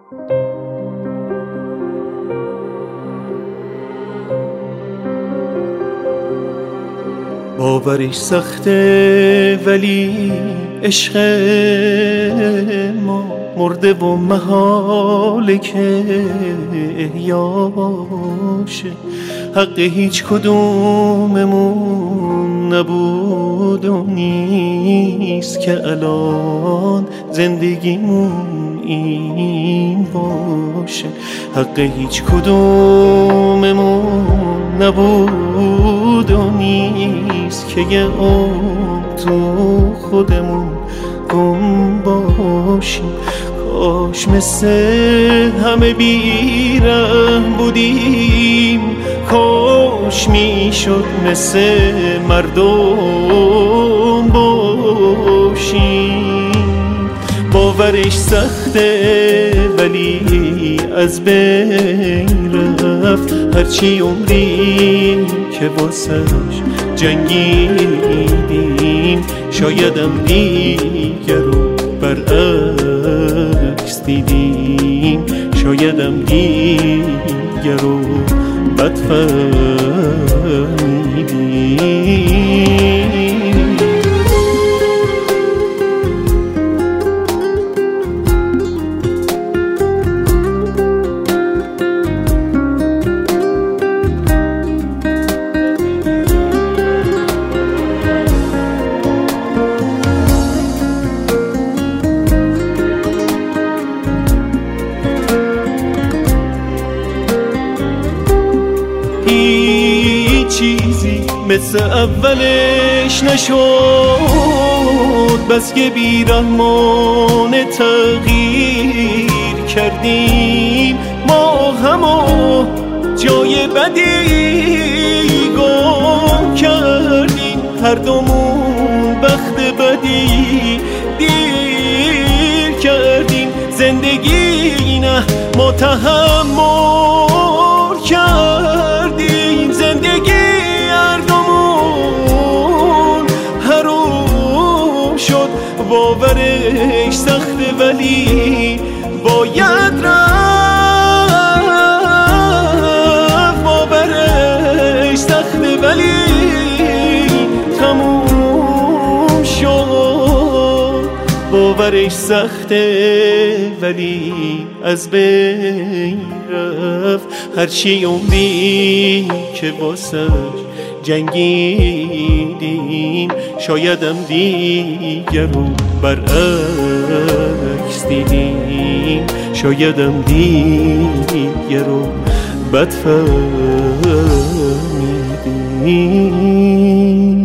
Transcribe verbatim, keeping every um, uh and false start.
باورش سخته ولی عشق ما مرده و محاله که احیاشه. حق هیچ کدوممون نبود و نیست که الان زندگیمون این باشه. حق هیچ کدوممون نبود و نیست که یه عمر تو خودمون گم باشیم. کاش مثل همه بی‌رحم بودیم، کاش میشد مثل مردم باشیم. باورش سخته ولی از بین رفت هرچی عمری که واسش جنگیدیم. شایدم دیگر رو برعکس دیدیم، شایدم دیگر رو بد فهمیدیم. چیزی مثل اولش نشد، بس که بی‌رحمانه تغییر کردیم. ما همو جای بدی گم کردیم، هر دومون بخت بدی دیر کردیم. زندگی نه ما تحمل کردیم، زندگی هر دومون حروم شد. باورش سخته ولی باید رفت، باورش سخته ولی تموم شد. باورش سخته ولی از بین رفت هرچی عمری که واسش جنگیدیم. شایدم دیگر رو برعکس دیدیم، شایدم دیگر رو بد فهمیدیم.